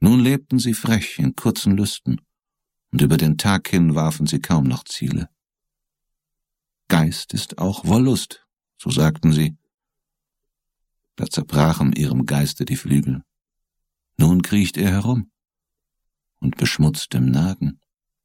Nun lebten sie frech in kurzen Lüsten, und über den Tag hin warfen sie kaum noch Ziele. Geist ist auch Wollust, so sagten sie. Da zerbrachen ihrem Geiste die Flügel. Nun kriecht er herum und beschmutzt im Nagen.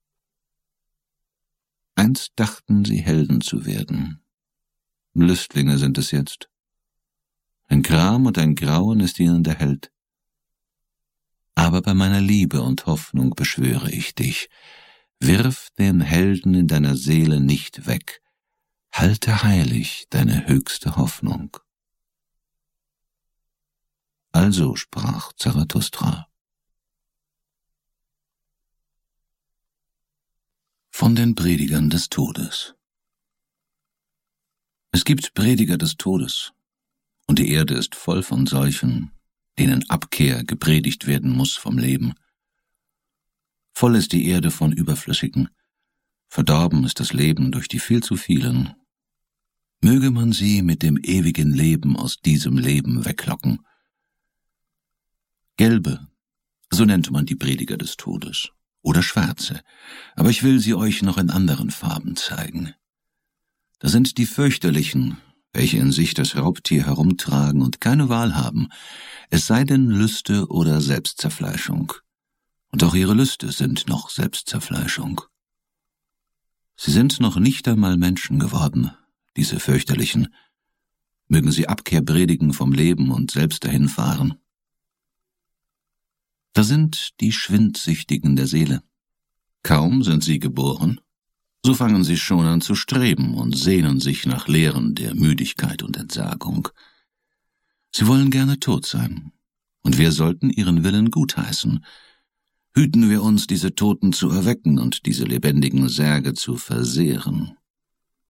Einst dachten sie, Helden zu werden. Lüstlinge sind es jetzt. Ein Gram und ein Grauen ist ihnen der Held. Aber bei meiner Liebe und Hoffnung beschwöre ich dich, wirf den Helden in deiner Seele nicht weg, halte heilig deine höchste Hoffnung. Also sprach Zarathustra. Von den Predigern des Todes. Es gibt Prediger des Todes, und die Erde ist voll von solchen, denen Abkehr gepredigt werden muss vom Leben. Voll ist die Erde von Überflüssigen, verdorben ist das Leben durch die viel zu vielen. Möge man sie mit dem ewigen Leben aus diesem Leben weglocken. Gelbe, so nennt man die Prediger des Todes, oder schwarze, aber ich will sie euch noch in anderen Farben zeigen. Da sind die fürchterlichen, welche in sich das Raubtier herumtragen und keine Wahl haben, es sei denn Lüste oder Selbstzerfleischung. Und auch ihre Lüste sind noch Selbstzerfleischung. Sie sind noch nicht einmal Menschen geworden, diese fürchterlichen. Mögen sie Abkehr predigen vom Leben und selbst dahin fahren. Da sind die Schwindsüchtigen der Seele. Kaum sind sie geboren, so fangen sie schon an zu streben und sehnen sich nach Lehren der Müdigkeit und Entsagung. Sie wollen gerne tot sein, und wir sollten ihren Willen gutheißen. Hüten wir uns, diese Toten zu erwecken und diese lebendigen Särge zu versehren.